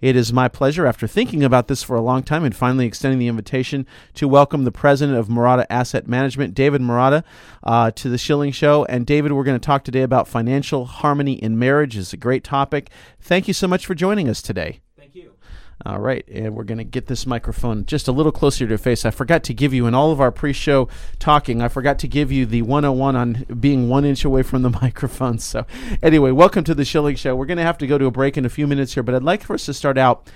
It is my pleasure, after thinking about this for a long time and finally extending the invitation, to welcome the president of Marotta Asset Management, David Marotta, to the Schilling Show. And David, we're going to talk today about financial harmony in marriage. It's a great topic. Thank you so much for joining us today. Thank you. All right, and we're going to get this microphone just a little closer to your face. I forgot to give you, in all of our pre-show talking, I forgot to give you the 101 on being 1 inch away from the microphone. So anyway, welcome to the Schilling Show. We're going to have to go to a break in a few minutes here, but I'd like for us to start out.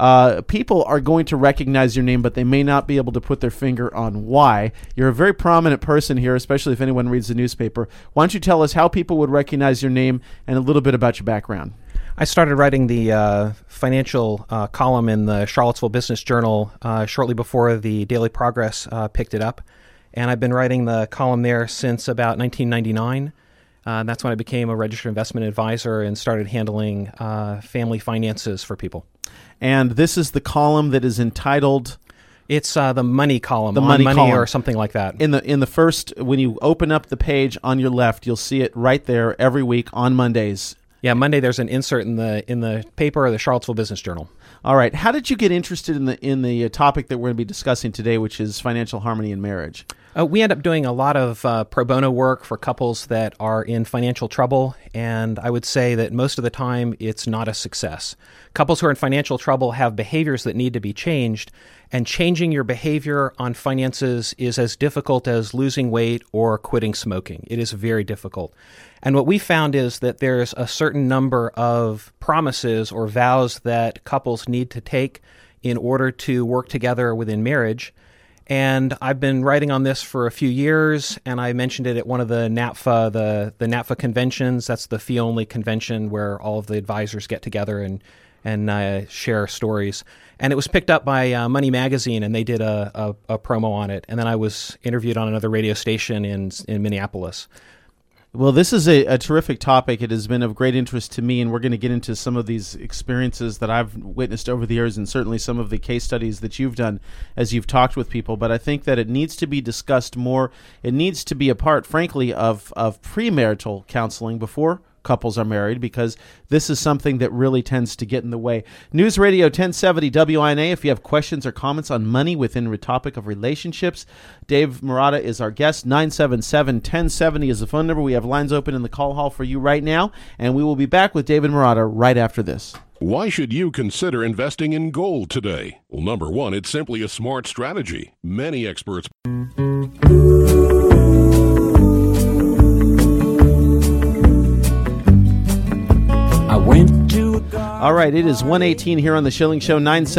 People are going to recognize your name, but they may not be able to put their finger on why. You're a very prominent person here, especially if anyone reads the newspaper. Why don't you tell us how people would recognize your name and a little bit about your background? I started writing the financial column in the Charlottesville Business Journal shortly before the Daily Progress picked it up. And I've been writing the column there since about 1999. That's when I became a registered investment advisor and started handling family finances for people. And this is the column that is entitled... It's the money column, the money column, or something like that. In the first, when you open up the page on your left, you'll see it right there every week on Mondays. Yeah, Monday there's an insert in the paper or the Charlottesville Business Journal. All right. How did you get interested in the topic that we're going to be discussing today, which is financial harmony in marriage? We end up doing a lot of pro bono work for couples that are in financial trouble, and I would say that most of the time it's not a success. Couples who are in financial trouble have behaviors that need to be changed, and changing your behavior on finances is as difficult as losing weight or quitting smoking. It is very difficult. And what we found is that there's a certain number of promises or vows that couples need to take in order to work together within marriage. And I've been writing on this for a few years, and I mentioned it at one of the NAPFA, the NAPFA conventions. That's the fee-only convention where all of the advisors get together and share stories. And it was picked up by Money Magazine, and they did a promo on it. And then I was interviewed on another radio station in Minneapolis. Well, this is a terrific topic. It has been of great interest to me, and we're going to get into some of these experiences that I've witnessed over the years and certainly some of the case studies that you've done as you've talked with people. But I think that it needs to be discussed more. It needs to be a part, frankly, of premarital counseling before couples are married, because this is something that really tends to get in the way. News Radio 1070 WINA. If you have questions or comments on money within the topic of relationships, Dave Marotta is our guest. 977-1070 is the phone number. We have lines open in the call hall for you right now, and we will be back with David Marotta right after this. Why should you consider investing in gold today? Well, number one, it's simply a smart strategy. Many experts... All right, it is 1:18 here on the Schilling Show.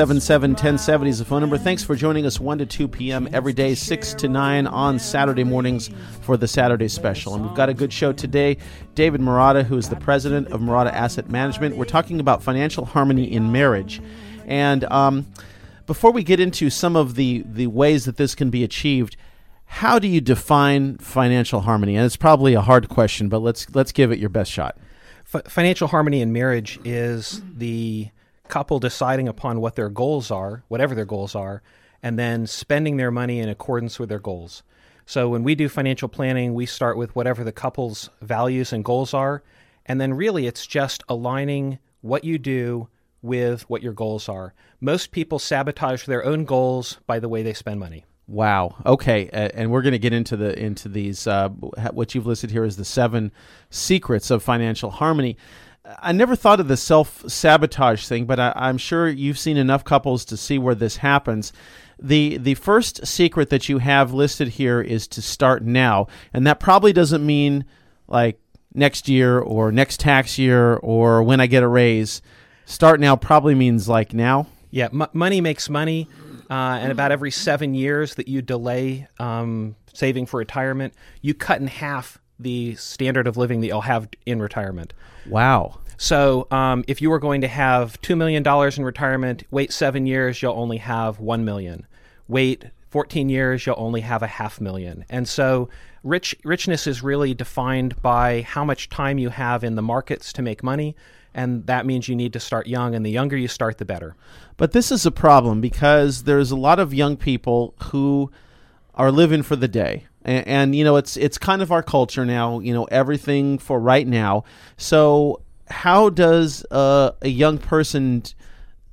977-1070 is the phone number. Thanks for joining us 1 to 2 p.m. every day, 6 to 9 on Saturday mornings for the Saturday special. And we've got a good show today. David Marotta, who is the president of Marotta Asset Management. We're talking about financial harmony in marriage. And before we get into some of the ways that this can be achieved, how do you define financial harmony? And it's probably a hard question, but let's give it your best shot. Financial harmony in marriage is the couple deciding upon what their goals are, whatever their goals are, and then spending their money in accordance with their goals. So when we do financial planning, we start with whatever the couple's values and goals are, and then really it's just aligning what you do with what your goals are. Most people sabotage their own goals by the way they spend money. Wow. Okay, and we're going to get into these. What you've listed here is the 7 secrets of financial harmony. I never thought of the self-sabotage thing, but I'm sure you've seen enough couples to see where this happens. The first secret that you have listed here is to start now, and that probably doesn't mean like next year or next tax year or when I get a raise. Start now probably means like now. Yeah, money makes money. And about every 7 years that you delay saving for retirement, you cut in half the standard of living that you'll have in retirement. Wow. So if you were going to have $2 million in retirement, wait 7 years, you'll only have $1 million. Wait 14 years, you'll only have $500,000. And so richness is really defined by how much time you have in the markets to make money. And that means you need to start young, and the younger you start, the better. But this is a problem because there's a lot of young people who are living for the day. And you know, it's kind of our culture now, you know, everything for right now. So how does a young person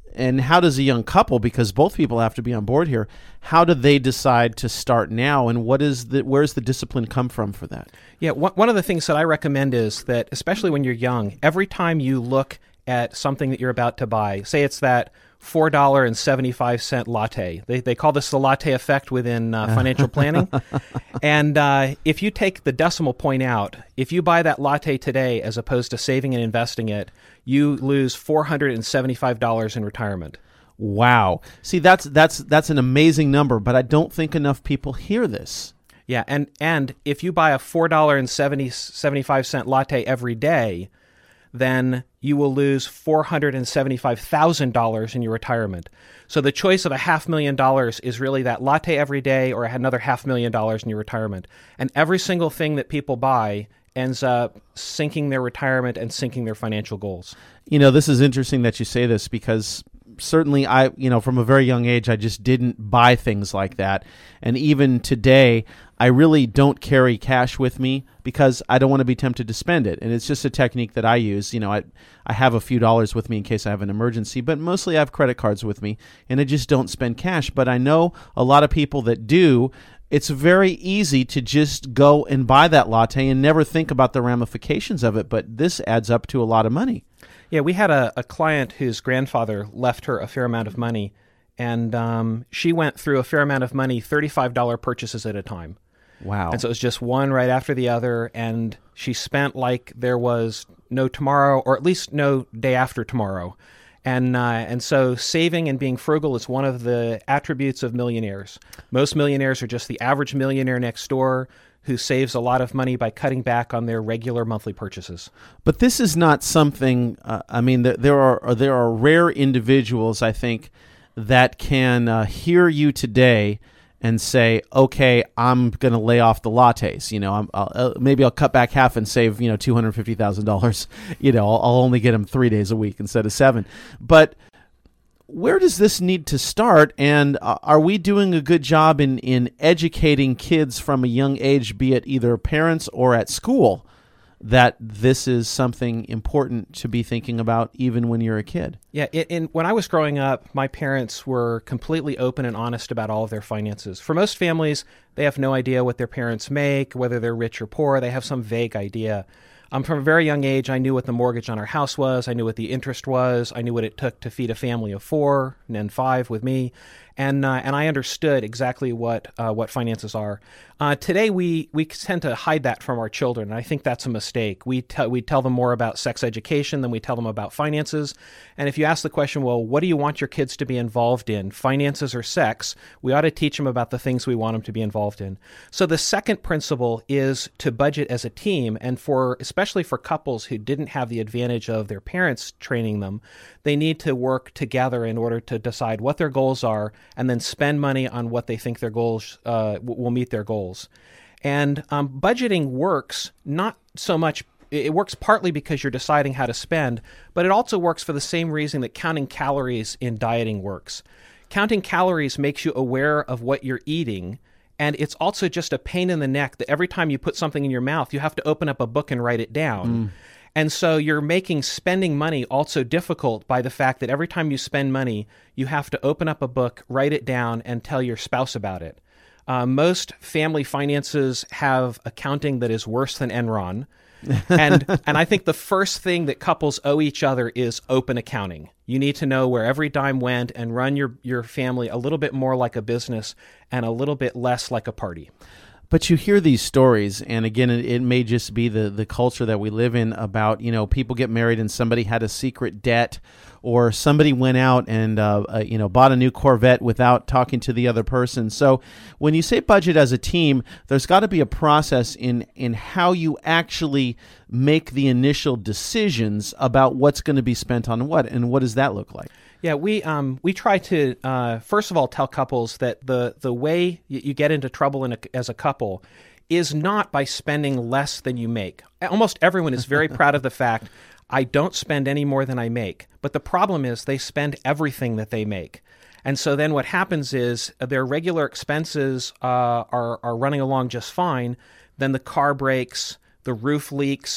and how does a young couple, because both people have to be on board here, how do they decide to start now, and where's the discipline come from for that? Yeah, one of the things that I recommend is that, especially when you're young, every time you look at something that you're about to buy, say it's that $4.75 latte. They call this the latte effect within financial planning. And if you take the decimal point out, if you buy that latte today as opposed to saving and investing it, you lose $475 in retirement. Wow. See, that's an amazing number, but I don't think enough people hear this. Yeah, and if you buy a $4.75 latte every day, then you will lose $475,000 in your retirement. So the choice of $500,000 is really that latte every day or another $500,000 in your retirement. And every single thing that people buy ends up sinking their retirement and sinking their financial goals. This is interesting that you say this, because certainly from a very young age, I just didn't buy things like that. And even today, I really don't carry cash with me because I don't want to be tempted to spend it. And it's just a technique that I use. I have a few dollars with me in case I have an emergency, but mostly I have credit cards with me, and I just don't spend cash. But I know a lot of people that do. It's very easy to just go and buy that latte and never think about the ramifications of it, but this adds up to a lot of money. Yeah, we had a client whose grandfather left her a fair amount of money, and she went through a fair amount of money, $35 purchases at a time. Wow. And so it was just one right after the other, and she spent like there was no tomorrow, or at least no day after tomorrow. And so saving and being frugal is one of the attributes of millionaires. Most millionaires are just the average millionaire next door who saves a lot of money by cutting back on their regular monthly purchases. But this is not something, there are rare individuals, I think, that can hear you today and say, okay, I'm going to lay off the lattes. Maybe I'll cut back half and save, $250,000. I'll only get them 3 days a week instead of 7. But where does this need to start? And are we doing a good job in educating kids from a young age, be it either parents or at school, that this is something important to be thinking about even when you're a kid? Yeah, when I was growing up, my parents were completely open and honest about all of their finances. For most families, they have no idea what their parents make, whether they're rich or poor. They have some vague idea. From a very young age, I knew what the mortgage on our house was. I knew what the interest was. I knew what it took to feed a family of 4 and then 5 with me. And I understood exactly what finances are. Today, we tend to hide that from our children, and I think that's a mistake. We tell them more about sex education than we tell them about finances. And if you ask the question, well, what do you want your kids to be involved in, finances or sex, we ought to teach them about the things we want them to be involved in. So the second principle is to budget as a team, and especially for couples who didn't have the advantage of their parents training them, they need to work together in order to decide what their goals are and then spend money on what they think their goals will meet their goals. And budgeting works not so much. It works partly because you're deciding how to spend, but it also works for the same reason that counting calories in dieting works. Counting calories makes you aware of what you're eating, and it's also just a pain in the neck that every time you put something in your mouth, you have to open up a book and write it down. And so you're making spending money also difficult by the fact that every time you spend money, you have to open up a book, write it down, and tell your spouse about it. Most family finances have accounting that is worse than Enron. And I think the first thing that couples owe each other is open accounting. You need to know where every dime went and run your family a little bit more like a business and a little bit less like a party. But you hear these stories, and again, it may just be the culture that we live in about, people get married and somebody had a secret debt, or somebody went out and, bought a new Corvette without talking to the other person. So when you say budget as a team, there's got to be a process in how you actually make the initial decisions about what's going to be spent on what, and what does that look like? Yeah, we try to first of all tell couples that the way you get into trouble as a couple is not by spending less than you make. Almost everyone is very proud of the fact, I don't spend any more than I make. But the problem is they spend everything that they make. And so then what happens is their regular expenses are running along just fine. Then the car breaks, the roof leaks,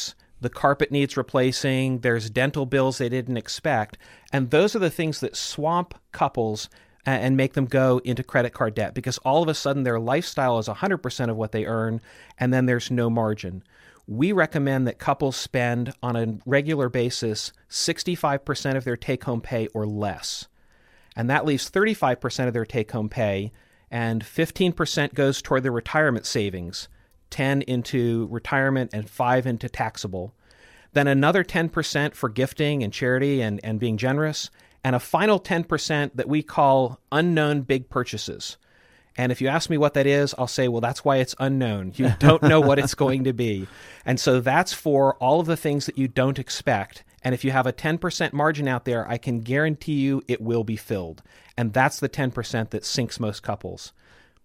the carpet needs replacing, there's dental bills they didn't expect, and those are the things that swamp couples and make them go into credit card debt, because all of a sudden their lifestyle is 100% of what they earn, and then there's no margin. We recommend that couples spend on a regular basis 65% of their take-home pay or less. And that leaves 35% of their take-home pay, and 15% goes toward their retirement savings, 10 into retirement and 5 into taxable. Then another 10% for gifting and charity and being generous, and a final 10% that we call unknown big purchases. And if you ask me what that is, I'll say, well, that's why it's unknown. You don't know what it's going to be. And so that's for all of the things that you don't expect. And if you have a 10% margin out there, I can guarantee you it will be filled. And that's the 10% that sinks most couples.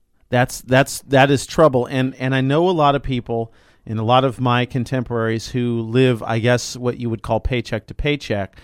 That is trouble. And I know a lot of people and a lot of my contemporaries who live, I guess, what you would call paycheck to paycheck,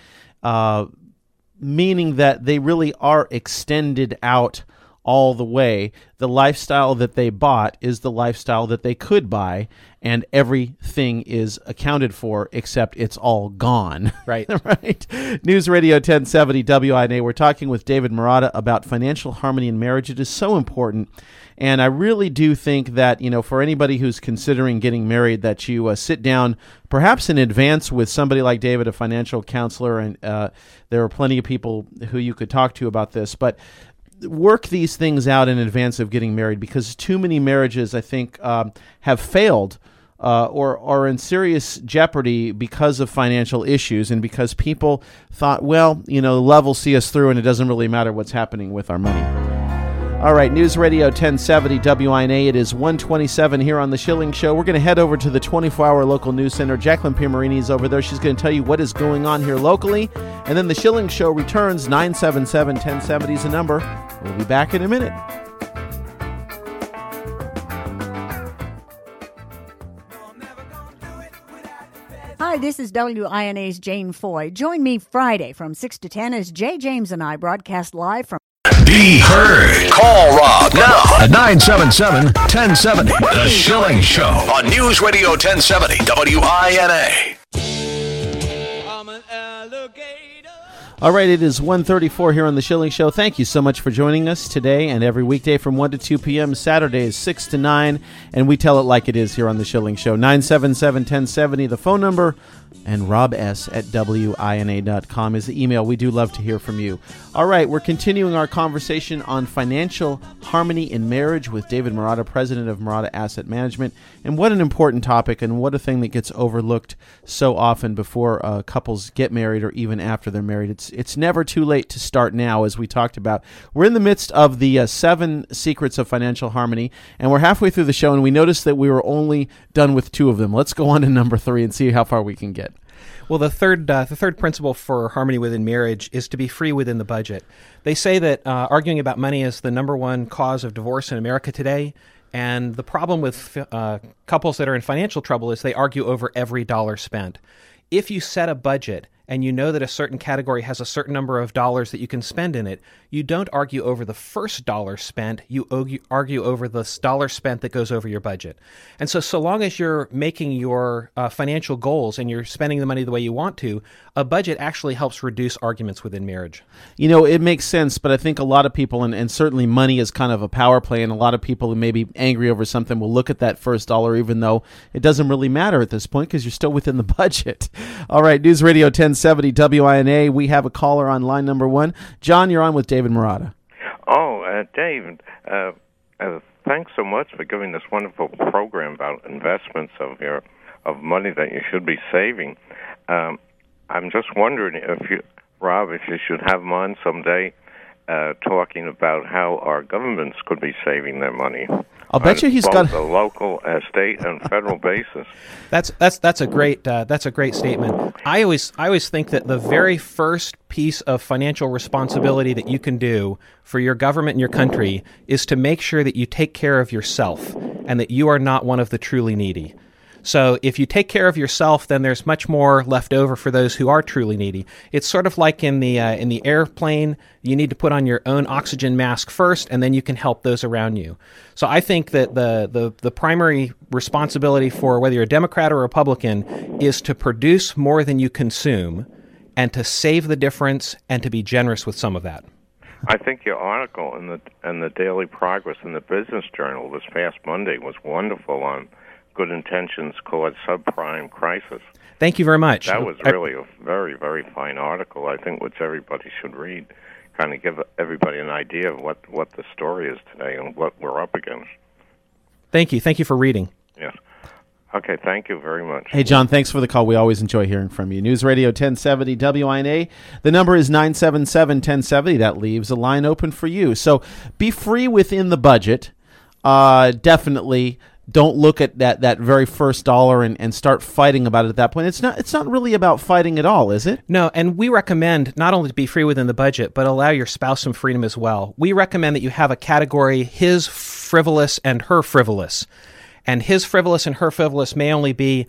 meaning that they really are extended out all the way. The lifestyle that they bought is the lifestyle that they could buy, and everything is accounted for except it's all gone. Right. Right. News Radio 1070 WINA. We're talking with David Marotta about financial harmony in marriage. It is so important. And I really do think that, for anybody who's considering getting married, that you sit down perhaps in advance with somebody like David, a financial counselor, and there are plenty of people who you could talk to about this. But work these things out in advance of getting married, because too many marriages, I think, have failed or are in serious jeopardy because of financial issues, and because people thought, love will see us through and it doesn't really matter what's happening with our money. All right, News Radio 1070 WINA. It is 1:27 here on The Schilling Show. We're going to head over to the 24-hour local news center. Jacqueline Piermarini is over there. She's going to tell you what is going on here locally. And then The Schilling Show returns. 977-1070 is the number. We'll be back in a minute. Hi, this is WINA's Jane Foy. Join me Friday from 6 to 10 as Jay James and I broadcast live from Be heard. Call Rob now at 977-1070. The Schilling Show on News Radio 1070 WINA. I'm an alligator. All right, it is 1:34 here on The Schilling Show. Thank you so much for joining us today and every weekday from 1 to 2 p.m. Saturdays 6 to 9. And we tell it like it is here on The Schilling Show. 977-1070, the phone number. And robs@wina.com is the email. We do love to hear from you. All right, we're continuing our conversation on financial harmony in marriage with David Marotta, president of Marotta Asset Management. And what an important topic, and what a thing that gets overlooked so often before couples get married or even after they're married. It's never too late to start now, as we talked about. We're in the midst of the 7 secrets of financial harmony, and we're halfway through the show, and we noticed that we were only done with 2 of them. Let's go on to number 3 and see how far we can get. Well, the third principle for harmony within marriage is to be free within the budget. They say that arguing about money is the number one cause of divorce in America today, and the problem with couples that are in financial trouble is they argue over every dollar spent. If you set a budget and you know that a certain category has a certain number of dollars that you can spend in it, you don't argue over the first dollar spent, you argue over the dollar spent that goes over your budget. And so long as you're making your financial goals and you're spending the money the way you want to, a budget actually helps reduce arguments within marriage. It makes sense, but I think a lot of people, and certainly money is kind of a power play, and a lot of people who may be angry over something will look at that first dollar, even though it doesn't really matter at this point because you're still within the budget. All right, News Radio 1070 WINA. We have a caller on line number 1. John, you're on with David Marotta. David, thanks so much for giving this wonderful program about investments of money that you should be saving. I'm just wondering if you should have him on someday talking about how our governments could be saving their money. I'll bet you he's got a local, state, and federal basis. That's a great statement. I always think that the very first piece of financial responsibility that you can do for your government and your country is to make sure that you take care of yourself and that you are not one of the truly needy. So if you take care of yourself, then there's much more left over for those who are truly needy. It's sort of like in the airplane, you need to put on your own oxygen mask first, and then you can help those around you. So I think that the primary responsibility for whether you're a Democrat or Republican is to produce more than you consume and to save the difference and to be generous with some of that. I think your article in the Daily Progress in the Business Journal this past Monday was wonderful on good intentions cause subprime crisis. Thank you very much. That was really a very, very fine article, I think, which everybody should read, kind of give everybody an idea of what the story is today and what we're up against. Thank you. Thank you for reading. Yes. Okay, thank you very much. Hey, John, thanks for the call. We always enjoy hearing from you. News Radio 1070 WINA. The number is 977-1070. That leaves a line open for you. So be free within the budget. Definitely don't look at that very first dollar and start fighting about it at that point. It's not really about fighting at all, is it? No, and we recommend not only to be free within the budget, but allow your spouse some freedom as well. We recommend that you have a category, his frivolous and her frivolous. And his frivolous and her frivolous may only be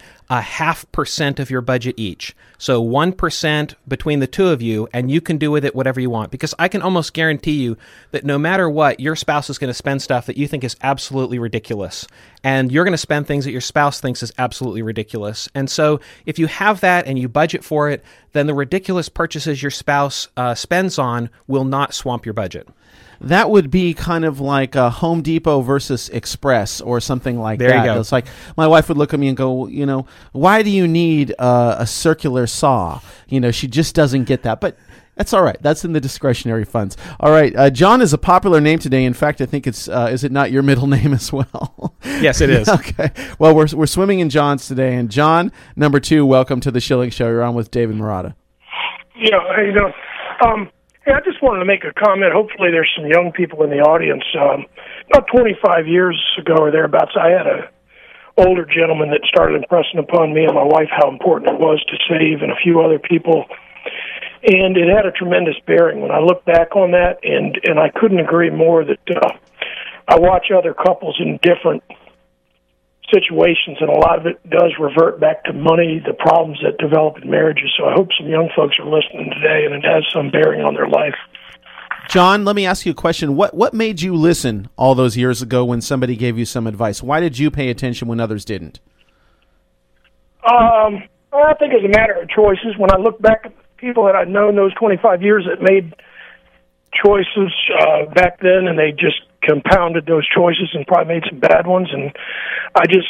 0.5% of your budget each. So 1% between the two of you, and you can do with it whatever you want. Because I can almost guarantee you that no matter what, your spouse is going to spend stuff that you think is absolutely ridiculous. And you're going to spend things that your spouse thinks is absolutely ridiculous. And so if you have that and you budget for it, then the ridiculous purchases your spouse spends on will not swamp your budget. That would be kind of like a Home Depot versus Express or something like that. There you go. It's like my wife would look at me and go, why do you need a circular saw? She just doesn't get that. But that's all right. That's in the discretionary funds. All right. John is a popular name today. In fact, I think it's is it not your middle name as well? Yes, it is. Okay. Well, we're swimming in John's today. And John, number 2, welcome to the Schilling Show. You're on with David Marotta. Yeah, how you doing? Hey, I just wanted to make a comment. Hopefully there's some young people in the audience. About 25 years ago or thereabouts, I had an older gentleman that started impressing upon me and my wife how important it was to save, and a few other people. And it had a tremendous bearing when I look back on that, and I couldn't agree more that I watch other couples in different situations, and a lot of it does revert back to money, the problems that develop in marriages. So I hope some young folks are listening today, and it has some bearing on their life. John, let me ask you a question. What made you listen all those years ago when somebody gave you some advice? Why did you pay attention when others didn't? I think it's a matter of choices. When I look back at people that I've known those 25 years that made choices back then, and they just compounded those choices and probably made some bad ones, and I just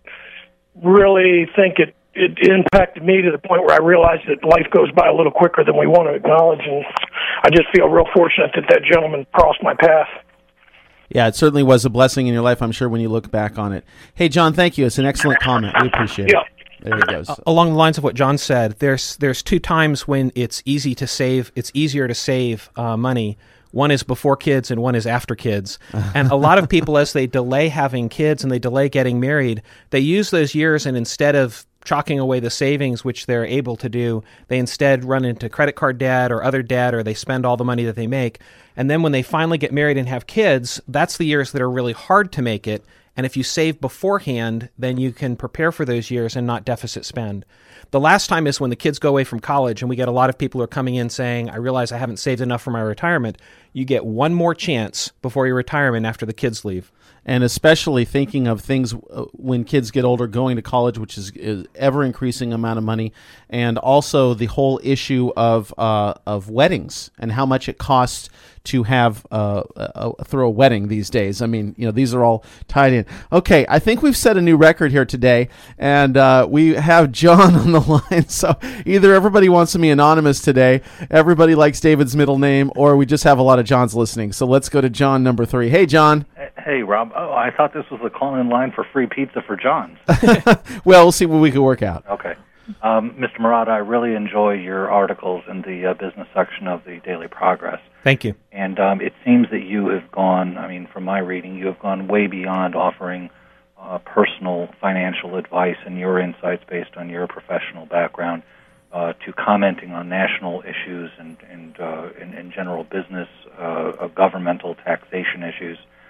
really think it impacted me to the point where I realized that life goes by a little quicker than we want to acknowledge, and I just feel real fortunate that gentleman crossed my path. Yeah, it certainly was a blessing in your life, I'm sure, when you look back on it. Hey, John, thank you. It's an excellent comment. We appreciate it. There it goes. Along the lines of what John said, there's 2 times when it's easier to save money. One is before kids and one is after kids. And a lot of people, as they delay having kids and they delay getting married, they use those years, and instead of chalking away the savings, which they're able to do, they instead run into credit card debt or other debt, or they spend all the money that they make. And then when they finally get married and have kids, that's the years that are really hard to make it. And if you save beforehand, then you can prepare for those years and not deficit spend. The last time is when the kids go away from college, and we get a lot of people who are coming in saying, I realize I haven't saved enough for my retirement. You get one more chance before your retirement after the kids leave. And especially thinking of things when kids get older, going to college, which is ever-increasing amount of money, and also the whole issue of weddings and how much it costs to have throw a wedding these days. I mean, these are all tied in. Okay, I think we've set a new record here today, and we have John on the line. So either everybody wants to be anonymous today, everybody likes David's middle name, or we just have a lot of Johns listening. So let's go to John number 3. Hey, John. Hey, Rob. Oh, I thought this was the call-in line for free pizza for Johns. Well, we'll see what we can work out. Okay. Mr. Marotta, I really enjoy your articles in the business section of the Daily Progress. Thank you. And it seems that you have gone, from my reading, you have gone way beyond offering personal financial advice and your insights based on your professional background to commenting on national issues and general business, governmental taxation issues.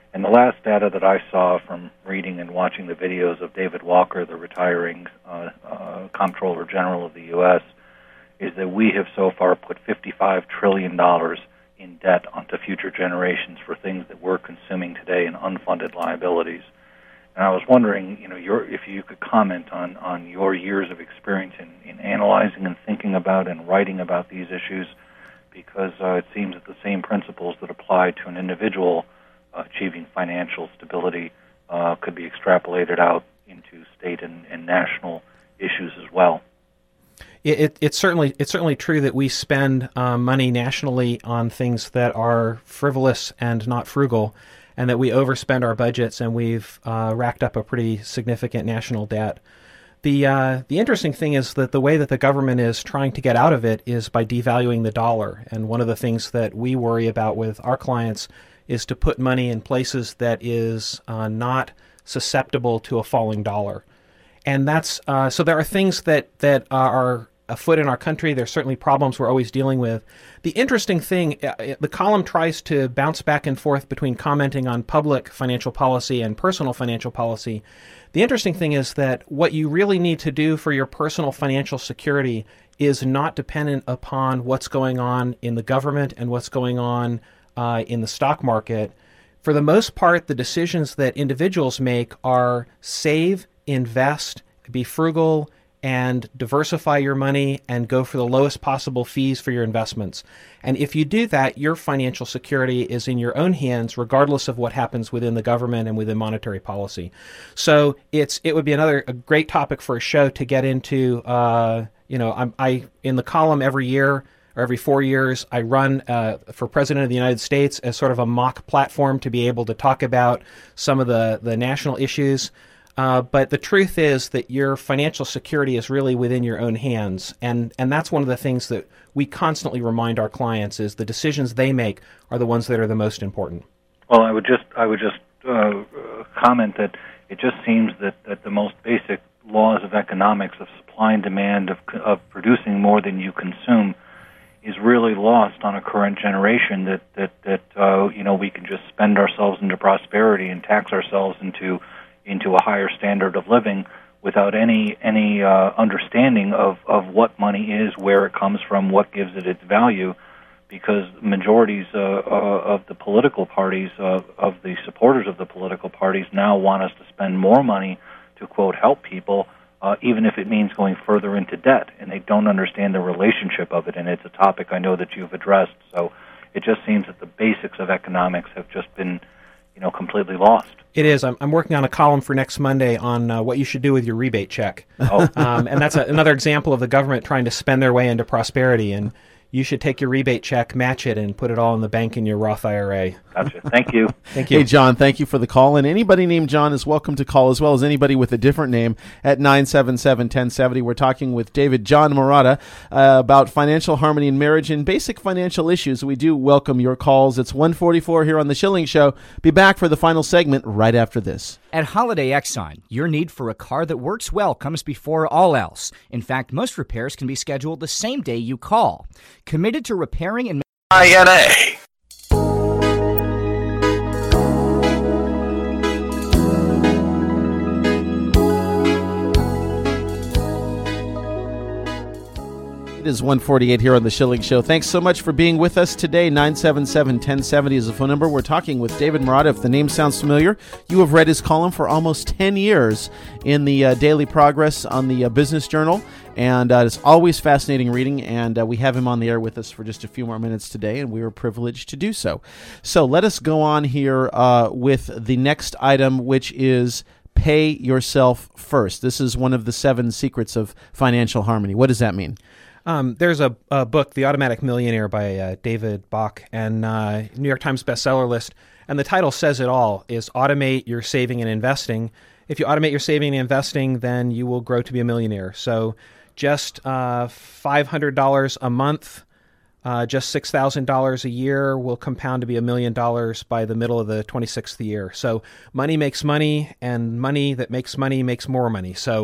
And the last data that I saw from reading and watching the videos of David Walker, the retiring Comptroller General of the U.S., is that we have so far put $55 trillion in debt onto future generations for things that we're consuming today in unfunded liabilities. And I was wondering, if you could comment on your years of experience in analyzing and thinking about and writing about these issues, because it seems that the same principles that apply to an individual achieving financial stability could be extrapolated out into state and national issues as well. It's certainly true that we spend money nationally on things that are frivolous and not frugal, and that we overspend our budgets, and we've racked up a pretty significant national debt. The interesting thing is that the way that the government is trying to get out of it is by devaluing the dollar. And one of the things that we worry about with our clients is to put money in places that is not susceptible to a falling dollar. And that's so there are things that are afoot in our country. There's certainly problems we're always dealing with. The interesting thing, the column tries to bounce back and forth between commenting on public financial policy and personal financial policy. The interesting thing is that what you really need to do for your personal financial security is not dependent upon what's going on in the government and what's going on in the stock market. For the most part, the decisions that individuals make are save, invest, be frugal, and diversify your money and go for the lowest possible fees for your investments. And if you do that, your financial security is in your own hands, regardless of what happens within the government and within monetary policy. So it would be a great topic for a show to get into. I in the column every year or every 4 years, I run for President of the United States as sort of a mock platform to be able to talk about some of the national issues. But the truth is that your financial security is really within your own hands, and that's one of the things that we constantly remind our clients is the decisions they make are the ones that are the most important. Well, I would just comment that it just seems that the most basic laws of economics of supply and demand of producing more than you consume is really lost on a current generation. That we can just spend ourselves into prosperity and tax ourselves into a higher standard of living without any understanding of what money is, where it comes from, what gives it its value, because majorities of the political parties, of the supporters of the political parties, now want us to spend more money to, quote, help people, even if it means going further into debt, and they don't understand the relationship of it, and it's a topic I know that you've addressed. So it just seems that the basics of economics have just been completely lost. It is. I'm working on a column for next Monday on what you should do with your rebate check. Oh. And that's another example of the government trying to spend their way into prosperity. And you should take your rebate check, match it, and put it all in the bank in your Roth IRA. Gotcha. Thank you. Thank you. Hey, John, thank you for the call. And anybody named John is welcome to call, as well as anybody with a different name at 977-1070. We're talking with David John Marotta about financial harmony in marriage and basic financial issues. We do welcome your calls. It's 1:44 here on The Schilling Show. Be back for the final segment right after this. At Holiday Exxon, your need for a car that works well comes before all else. In fact, most repairs can be scheduled the same day you call. Committed to repairing and INA. It is 1:48 here on The Schilling Show. Thanks so much for being with us today. 977-1070 is the phone number. We're talking with David Marotta. If the name sounds familiar, you have read his column for almost 10 years in the Daily Progress on the Business Journal. And it's always fascinating reading, and we have him on the air with us for just a few more minutes today, and we were privileged to do so. So let us go on here with the next item, which is pay yourself first. This is one of the 7 secrets of financial harmony. What does that mean? There's a book, The Automatic Millionaire by David Bach, and New York Times bestseller list. And the title says it all, is automate your saving and investing. If you automate your saving and investing, then you will grow to be a millionaire. So just $500 a month, just $6,000 a year will compound to be $1 million by the middle of the 26th year. So money makes money, and money that makes money makes more money. So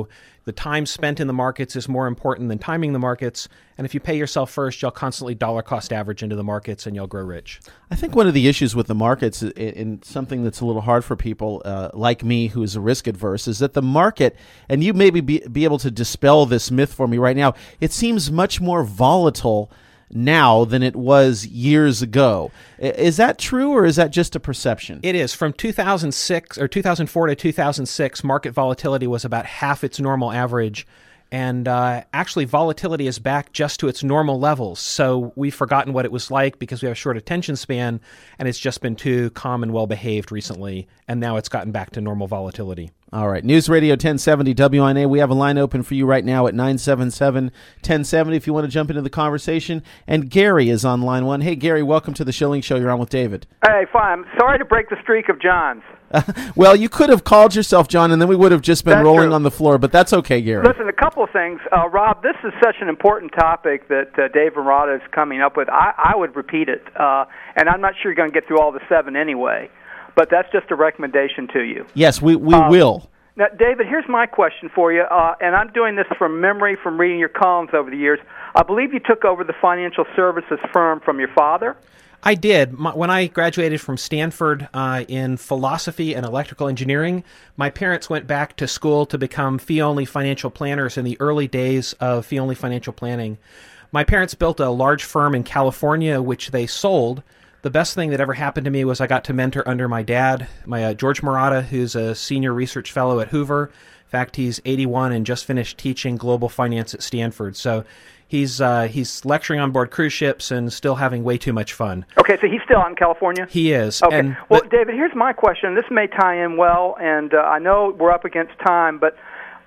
The time spent in the markets is more important than timing the markets. And if you pay yourself first, you'll constantly dollar cost average into the markets and you'll grow rich. I think one of the issues with the markets, and something that's a little hard for people like me who is risk adverse, is that the market, and you maybe be able to dispel this myth for me right now, it seems much more volatile now than it was years ago. Is that true, or is that just a perception? It is. From 2006 or 2004 to 2006, market volatility was about half its normal average. And actually, volatility is back just to its normal levels. So we've forgotten what it was like because we have a short attention span, and it's just been too calm and well-behaved recently. And now it's gotten back to normal volatility. All right. News Radio 1070 WINA. We have a line open for you right now at 977-1070 if you want to jump into the conversation. And Gary is on line one. Hey, Gary, welcome to the Schilling Show. You're on with David. Hey, fine. I'm sorry to break the streak of Johns. Well, you could have called yourself John, and then we would have just been rolling on the floor, but that's okay, Gary. Listen, a couple of things. Rob, this is such an important topic that Dave Verrata is coming up with. I would repeat it, and I'm not sure you're going to get through all the 7 anyway, but that's just a recommendation to you. Yes, we will. Now, David, here's my question for you, and I'm doing this from memory from reading your columns over the years. I believe you took over the financial services firm from your father? I did. When I graduated from Stanford in philosophy and electrical engineering, my parents went back to school to become fee-only financial planners in the early days of fee-only financial planning. My parents built a large firm in California, which they sold. The best thing that ever happened to me was I got to mentor under my dad, George Marotta, who's a senior research fellow at Hoover. In fact, he's 81 and just finished teaching global finance at Stanford. So he's lecturing on board cruise ships and still having way too much fun. Okay, so he's still out in California? He is. Okay. Well, David, here's my question. This may tie in well, and I know we're up against time, but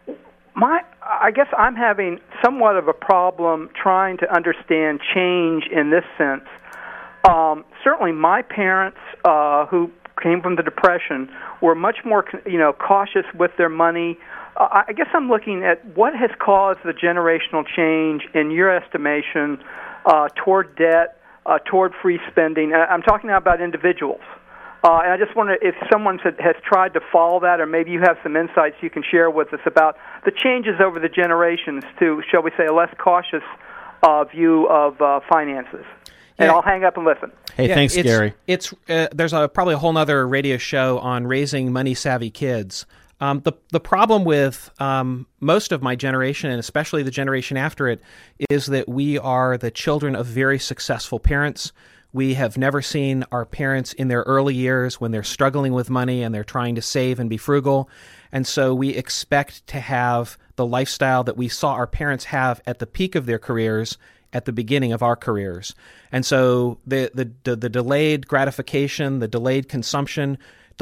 I guess I'm having somewhat of a problem trying to understand change in this sense. Certainly my parents, who came from the Depression, were much more cautious with their money. I guess I'm looking at what has caused the generational change in your estimation toward debt, toward free spending. I'm talking now about individuals. And I just wonder if someone has tried to follow that, or maybe you have some insights you can share with us about the changes over the generations to, shall we say, a less cautious view of finances. And I'll hang up and listen. Hey, thanks, Gary. There's probably a whole other radio show on raising money-savvy kids. The problem with most of my generation, and especially the generation after it, is that we are the children of very successful parents. We have never seen our parents in their early years when they're struggling with money and they're trying to save and be frugal. And so we expect to have the lifestyle that we saw our parents have at the peak of their careers at the beginning of our careers. And so the delayed gratification, the delayed consumption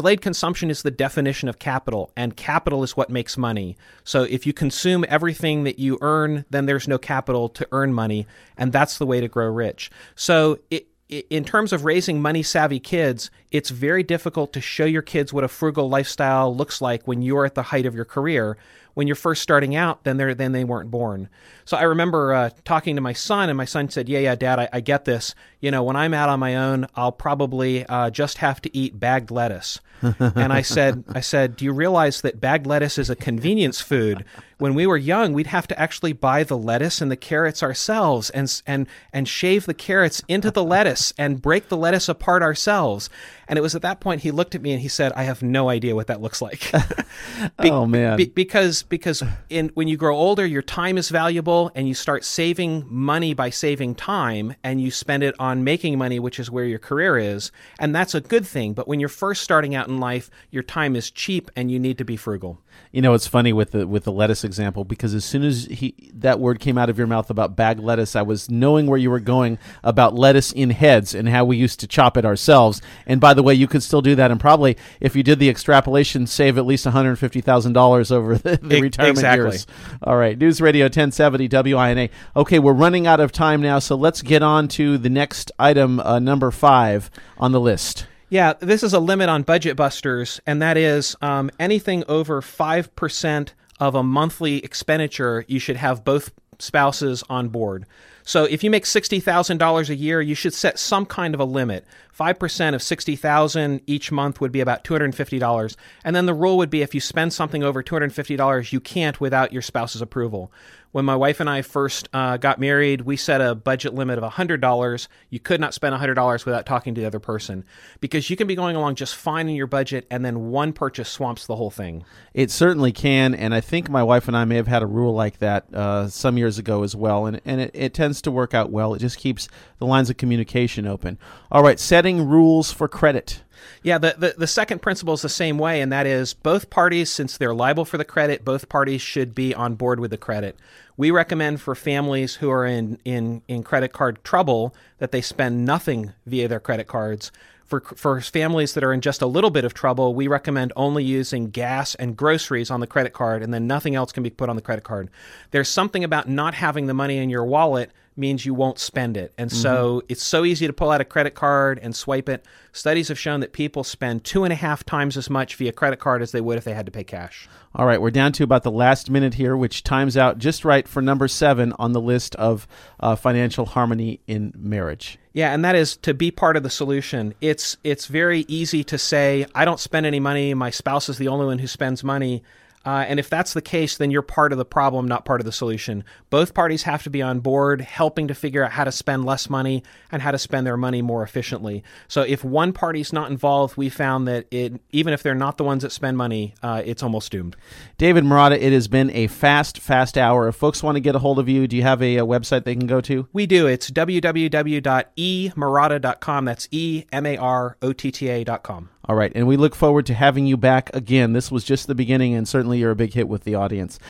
is the definition of capital, and capital is what makes money. So if you consume everything that you earn, then there's no capital to earn money, and that's the way to grow rich. So in terms of raising money-savvy kids, it's very difficult to show your kids what a frugal lifestyle looks like when you're at the height of your career. When you're first starting out, then they weren't born. So I remember talking to my son, and my son said, yeah, Dad, I get this. When I'm out on my own, I'll probably just have to eat bagged lettuce. And I said, do you realize that bagged lettuce is a convenience food? When we were young, we'd have to actually buy the lettuce and the carrots ourselves and shave the carrots into the lettuce and break the lettuce apart ourselves. And it was at that point he looked at me and he said, I have no idea what that looks like. Oh, man. Because when you grow older, your time is valuable, and you start saving money by saving time, and you spend it on making money, which is where your career is. And that's a good thing. But when you're first starting out in life, your time is cheap and you need to be frugal. It's funny with the lettuce example, because as soon as that word came out of your mouth about bagged lettuce, I was knowing where you were going about lettuce in heads and how we used to chop it ourselves. And by the way, you could still do that, and probably, if you did the extrapolation, save at least $150,000 over the retirement years. All right, News Radio 1070 WINA. Okay, we're running out of time now, so let's get on to the next item, number 5 on the list. Yeah, this is a limit on Budget Busters, and that is anything over 5% of a monthly expenditure, you should have both spouses on board. So if you make $60,000 a year, you should set some kind of a limit. 5% of $60,000 each month would be about $250. And then the rule would be if you spend something over $250, you can't without your spouse's approval. When my wife and I first got married, we set a budget limit of $100. You could not spend $100 without talking to the other person, because you can be going along just fine in your budget, and then one purchase swamps the whole thing. It certainly can, and I think my wife and I may have had a rule like that some years ago as well, and it tends to work out well. It just keeps the lines of communication open. All right, setting rules for credit. Yeah, the second principle is the same way, and that is both parties, since they're liable for the credit, both parties should be on board with the credit. We recommend for families who are in credit card trouble that they spend nothing via their credit cards. For families that are in just a little bit of trouble, we recommend only using gas and groceries on the credit card, and then nothing else can be put on the credit card. There's something about not having the money in your wallet means you won't spend it. And so it's so easy to pull out a credit card and swipe it. Studies have shown that people spend 2.5 times as much via credit card as they would if they had to pay cash. All right, we're down to about the last minute here, which times out just right for number 7 on the list of financial harmony in marriage. Yeah, and that is to be part of the solution. It's very easy to say, I don't spend any money, my spouse is the only one who spends money. And if that's the case, then you're part of the problem, not part of the solution. Both parties have to be on board, helping to figure out how to spend less money and how to spend their money more efficiently. So if one party's not involved, we found that even if they're not the ones that spend money, it's almost doomed. David Marotta, it has been a fast hour. If folks want to get a hold of you, do you have a website they can go to? We do. It's www.emarotta.com. That's EMAROTTA.com. All right, and we look forward to having you back again. This was just the beginning, and certainly you're a big hit with the audience.